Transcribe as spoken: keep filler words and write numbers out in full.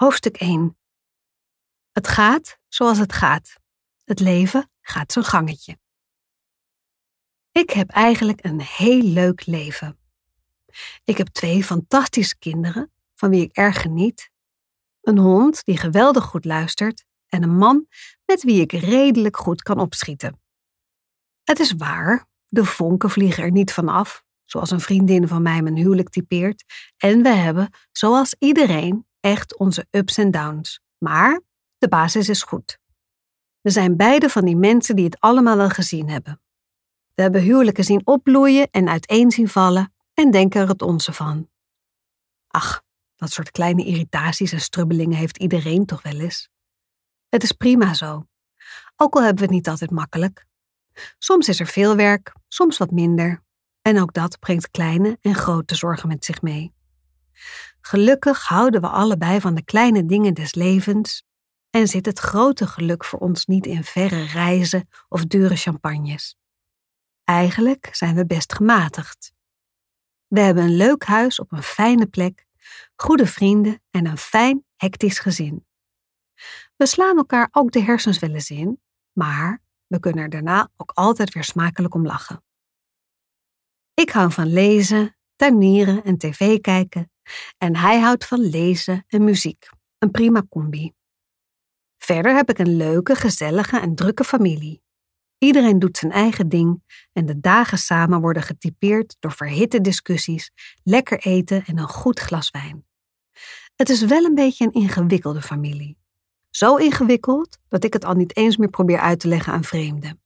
Hoofdstuk één. Het gaat zoals het gaat. Het leven gaat zijn gangetje. Ik heb eigenlijk een heel leuk leven. Ik heb twee fantastische kinderen, van wie ik erg geniet. Een hond die geweldig goed luistert en een man met wie ik redelijk goed kan opschieten. Het is waar, de vonken vliegen er niet van af, zoals een vriendin van mij mijn huwelijk typeert. En we hebben, zoals iedereen, echt onze ups en downs. Maar de basis is goed. We zijn beide van die mensen die het allemaal wel gezien hebben. We hebben huwelijken zien opbloeien en uiteen zien vallen en denken er het onze van. Ach, dat soort kleine irritaties en strubbelingen heeft iedereen toch wel eens. Het is prima zo. Ook al hebben we het niet altijd makkelijk. Soms is er veel werk, soms wat minder. En ook dat brengt kleine en grote zorgen met zich mee. Gelukkig houden we allebei van de kleine dingen des levens en zit het grote geluk voor ons niet in verre reizen of dure champagnes. Eigenlijk zijn we best gematigd. We hebben een leuk huis op een fijne plek, goede vrienden en een fijn, hectisch gezin. We slaan elkaar ook de hersens wel eens in, maar we kunnen er daarna ook altijd weer smakelijk om lachen. Ik hou van lezen, tuinieren en tv kijken en hij houdt van lezen en muziek, een prima combi. Verder heb ik een leuke, gezellige en drukke familie. Iedereen doet zijn eigen ding en de dagen samen worden getypeerd door verhitte discussies, lekker eten en een goed glas wijn. Het is wel een beetje een ingewikkelde familie. Zo ingewikkeld dat ik het al niet eens meer probeer uit te leggen aan vreemden.